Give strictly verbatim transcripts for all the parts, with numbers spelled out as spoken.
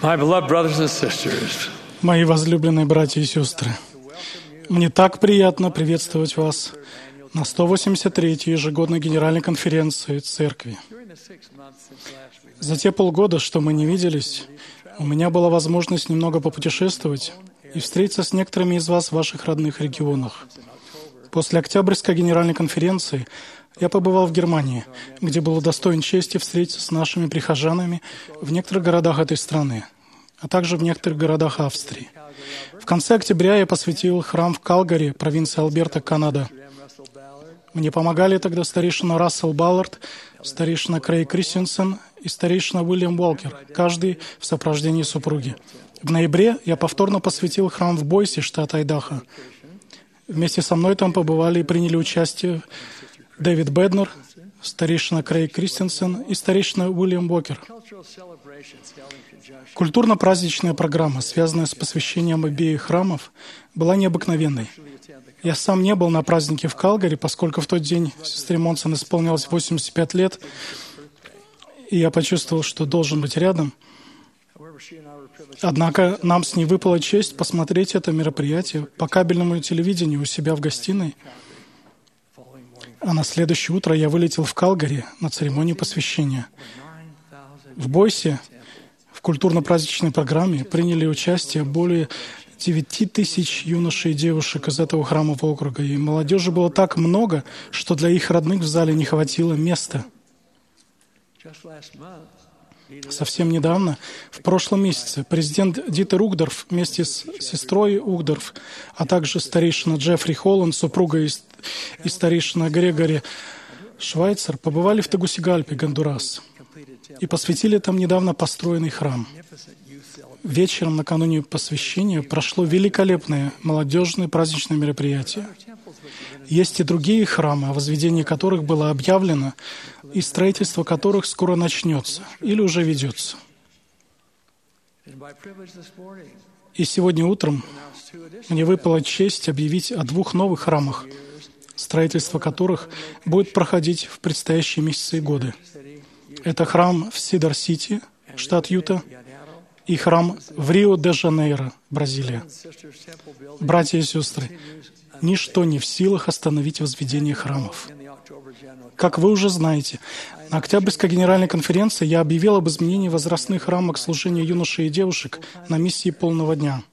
My beloved brothers and sisters, Мои возлюбленные братья и сестры, мне так приятно приветствовать вас на сто восемьдесят третьей ежегодной Генеральной конференции Церкви. За те полгода, что мы не виделись, у меня была возможность немного попутешествовать и встретиться с некоторыми из вас в ваших родных регионах. После Октябрьской Генеральной конференции я побывал в Германии, где был удостоен чести встретиться с нашими прихожанами в некоторых городах этой страны, а также в некоторых городах Австрии. В конце октября я посвятил храм в Калгари, провинция Альберта, Канада. Мне помогали тогда старейшина Рассел Баллард, старейшина Крейг Кристенсен и старейшина Уильям Уолкер, каждый в сопровождении супруги. В ноябре я повторно посвятил храм в Бойсе, штат Айдахо. Вместе со мной там побывали и приняли участие Дэвид Бэднер, старейшина Крейг Кристенсен и старейшина Уильям Уокер. Культурно-праздничная программа, связанная с посвящением обеих храмов, была необыкновенной. Я сам не был на празднике в Калгари, поскольку в тот день сестре Монсон исполнилось восемьдесят пять лет, и я почувствовал, что должен быть рядом. Однако нам с ней выпала честь посмотреть это мероприятие по кабельному телевидению у себя в гостиной. А на следующее утро я вылетел в Калгари на церемонию посвящения. В Бойсе в культурно-праздничной программе приняли участие более девяти тысяч юношей и девушек из этого храмового округа, и молодежи было так много, что для их родных в зале не хватило места. Совсем недавно, в прошлом месяце, президент Дитер Угдорф вместе с сестрой Угдорф, а также старейшина Джеффри Холланд, супруга и, и старейшина Грегори Швайцер побывали в Тегусигальпе, Гондурас, и посвятили там недавно построенный храм. Вечером накануне посвящения прошло великолепное молодежное праздничное мероприятие. Есть и другие храмы, о возведении которых было объявлено, и строительство которых скоро начнется или уже ведется. И сегодня утром мне выпала честь объявить о двух новых храмах, строительство которых будет проходить в предстоящие месяцы и годы. Это храм в Сидар-Сити, штат Юта, и храм в Рио-де-Жанейро, Бразилия. Братья и сестры, ничто не в силах остановить возведение храмов. Как вы уже знаете, на Октябрьской Генеральной конференции я объявил об изменении возрастных рамок служения юношей и девушек на миссии полного дня.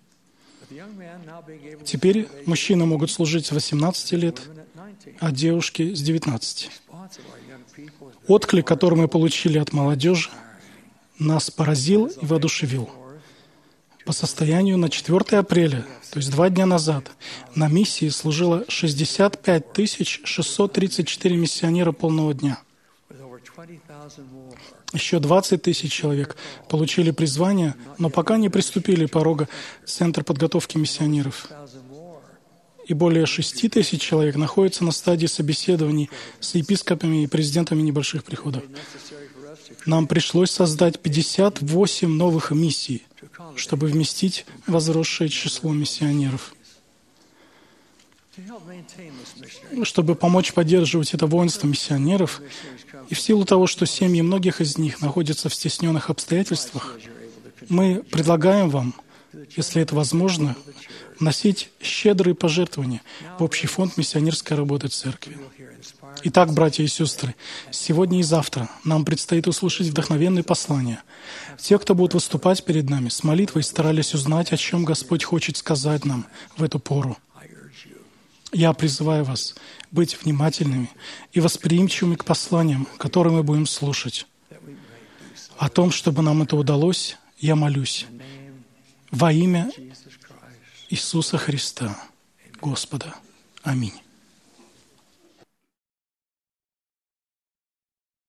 Теперь мужчины могут служить с восемнадцати лет, а девушки с девятнадцати. Отклик, который мы получили от молодежи, нас поразил и воодушевил. По состоянию на четвёртое апреля, то есть два дня назад, на миссии служило шестьдесят пять тысяч шестьсот тридцать четыре миссионера полного дня. Еще двадцать тысяч человек получили призвание, но пока не приступили порога Центра подготовки миссионеров. И более шести тысяч человек находятся на стадии собеседований с епископами и президентами небольших приходов. Нам пришлось создать пятьдесят восемь новых миссий, чтобы вместить возросшее число миссионеров. Чтобы помочь поддерживать это воинство миссионеров, и в силу того, что семьи многих из них находятся в стесненных обстоятельствах, мы предлагаем вам, если это возможно, вносить щедрые пожертвования в общий фонд миссионерской работы Церкви. Итак, братья и сестры, сегодня и завтра нам предстоит услышать вдохновенные послания. Те, кто будут выступать перед нами, с молитвой старались узнать, о чем Господь хочет сказать нам в эту пору. Я призываю вас быть внимательными и восприимчивыми к посланиям, которые мы будем слушать. О том, чтобы нам это удалось, я молюсь во имя Иисуса Христа, Господа. Аминь.